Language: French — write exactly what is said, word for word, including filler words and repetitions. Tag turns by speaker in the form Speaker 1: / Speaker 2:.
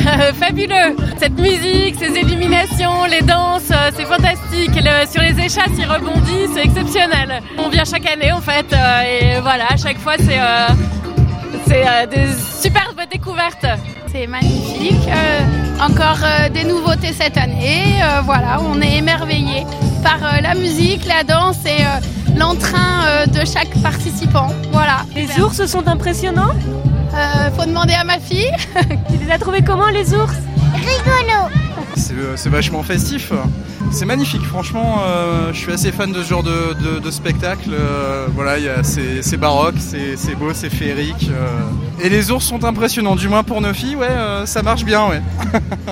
Speaker 1: Fabuleux. Cette musique, ces illuminations, les danses, euh, c'est fantastique. Le, sur les échasses, il rebondit, c'est exceptionnel. On vient chaque année en fait, euh, et voilà, à chaque fois c'est, euh, c'est euh, des superbes découvertes.
Speaker 2: C'est magnifique. Euh, encore euh, des nouveautés cette année. Euh, voilà, on est émerveillés par euh, la musique, la danse et euh, l'entrain euh, de chaque participant. Voilà.
Speaker 3: Les ours sont impressionnants.
Speaker 2: Euh, faut demander à ma fille.
Speaker 3: Tu les as trouvés comment les ours?
Speaker 4: Rigolo.
Speaker 5: C'est, c'est vachement festif. C'est magnifique, franchement, euh, je suis assez fan de ce genre de, de, de spectacle. Euh, voilà, y a, c'est, c'est baroque, c'est, c'est beau, c'est féerique. Euh, et les ours sont impressionnants, du moins pour nos filles, ouais, euh, ça marche bien, ouais.